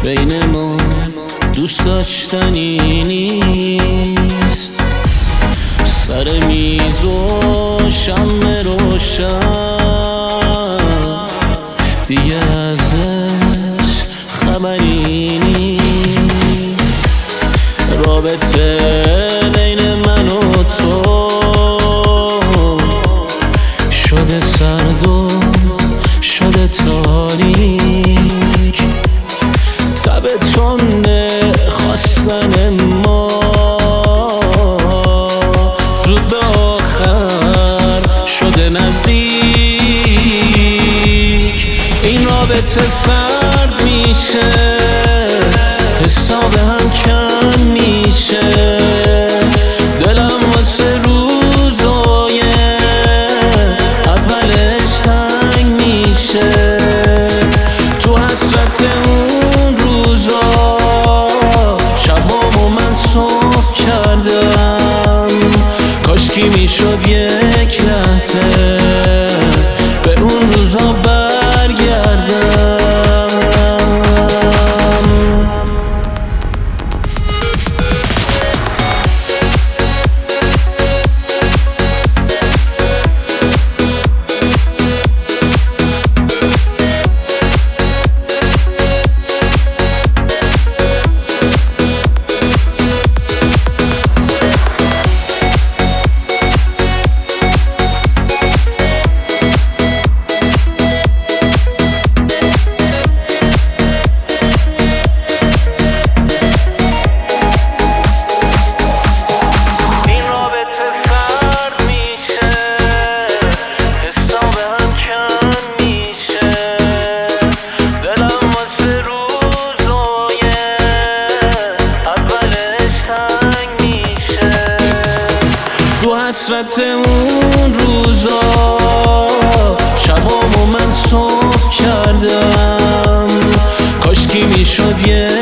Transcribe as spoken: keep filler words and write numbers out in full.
بین ما دوست داشتنی نیست. سر میز و شمع روشن دیگه ازش خبری نیست. رابطه بین من و تو شده سرد و شده تاریک. تب تنده خواستن ما زود به آخر شده نزدیک. این رابطه سرد میشه، حساب هم کم میشه. دلم واسه روزای اولش تنگ میشه. تو حسرت اون روزا شبامو من صبح کردم. کاشکی میشد یک لحظه به اون روزا برگردم. تو حسرت اون روزا شبامو من صبح کردم. کاشکی میشد یه